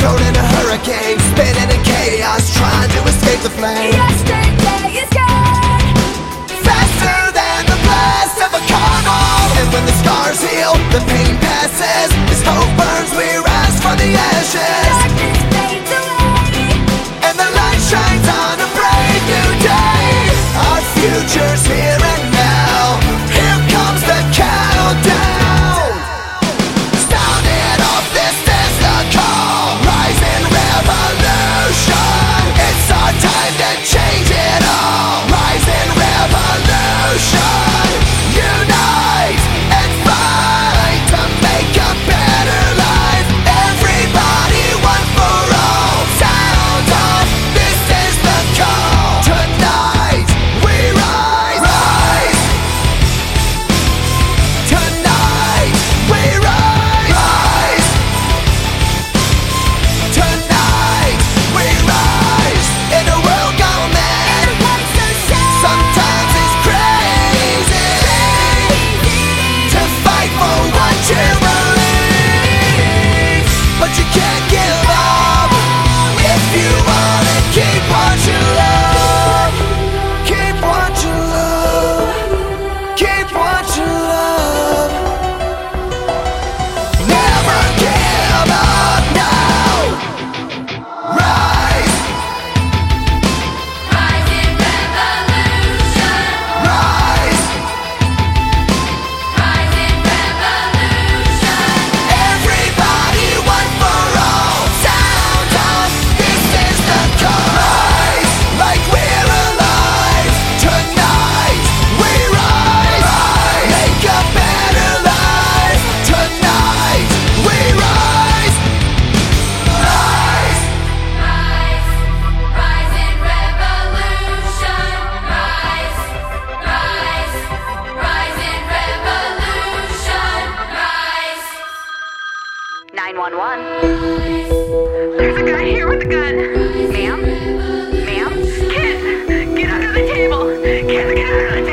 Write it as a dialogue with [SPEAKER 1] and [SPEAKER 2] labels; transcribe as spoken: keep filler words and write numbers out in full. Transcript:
[SPEAKER 1] thrown in a hurricane, spinning in chaos, trying to escape the flame.
[SPEAKER 2] Yesterday is gone,
[SPEAKER 1] Faster than the blast of a carnal. And when the scars heal, the pain passes. As hope burns, we rise from the ashes.
[SPEAKER 2] darkness fades away.
[SPEAKER 1] And the light shines on a brave new day. Our future's here and now. Here comes the countdown. Sound it off, this is the call. Rising revolution. It's our time to change it all. Rising revolution. Unite and fight to make a better life. Everybody, one for all. Sound off, this is the call. Tonight we rise, rise. Tonight we rise, rise. Tonight we rise. In a world gone mad,
[SPEAKER 2] And what's so sad?
[SPEAKER 1] sometimes it's crazy to fight for what you believe, but you can't give up if you wanna keep what you love. Keep what you love. Keep what you love. Never give up now. Rise,
[SPEAKER 2] Rising revolution,
[SPEAKER 1] rise.
[SPEAKER 2] rising revolution.
[SPEAKER 1] Everybody, one for all. Sound off, this is the call. Rise, like we're alive. Tonight we rise, rise. Make a better life. Tonight we rise, rise.
[SPEAKER 2] Rise, rising revolution. Rise, rise, rising revolution. Rise.
[SPEAKER 3] nine one one. There's a guy here with a gun. Ma'am? Ma'am? Kids, get under the table. Kids, get under the table.